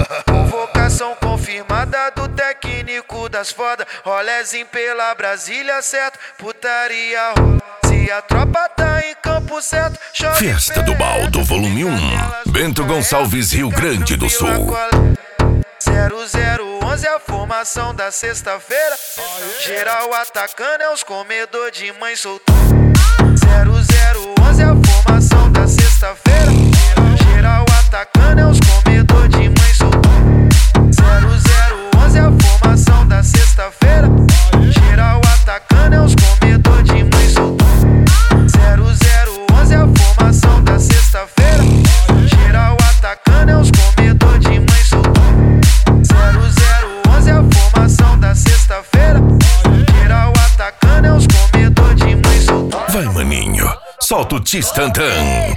Convocação confirmada do técnico das foda. Rolezinho pela Brasília, certo? Putaria rola. Se a tropa tá em campo certo, chove. Festa do Baldo, volume 1. Bento Gonçalves, Rio Grande do Sul. 0011 é a formação da sexta-feira. Geral atacando é os comedor de mãe solteira. 0011 é a formação da sexta-feira. Geral atacando é os comedor de mãe solteira. 0011 é a formação da sexta-feira. Geral atacando é os comedor de mãe solteira. 0011 é a formação da sexta-feira. Geral atacando é os comedor de mãe solteira. 0011 é a formação da sexta-feira. Geral atacando é os comedor de mãe solteira. Vai, maninho, solta o Tistantã.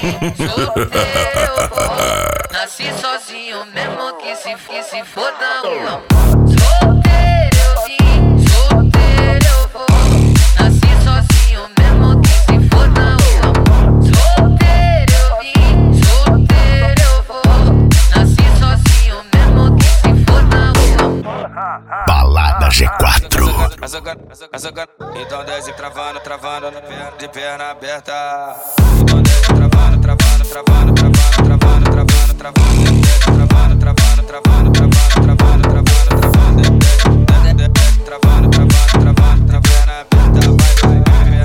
Nasci sozinho mesmo que se foda o amor. Solteiro eu vim, solteiro eu vou. Nasci sozinho mesmo que se foda o amor. Solteiro eu vim, solteiro eu vou. Nasci sozinho mesmo que se foda o amor. Balada G4. Então desce travando, de perna aberta. Então desce travando, travando, travando, travando, travando, travando, travando, travando, travando, travando, travando, travando, travando, travando, travando, travando, travando, perna aberta, vai,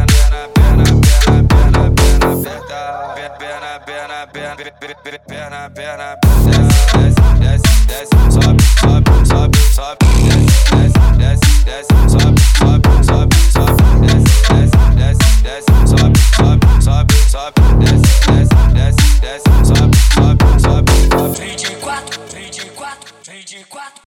perna, perna, desce, desce, sobe, sobe, sobe, sobe, desce, desce, desce, sobe, sobe, sobe, sobe, desce, desce, desce, sobe, sobe, sobe, sobe, desce, desce, desce, sobe, sobe, sobe, sobe. 24, 24, 24.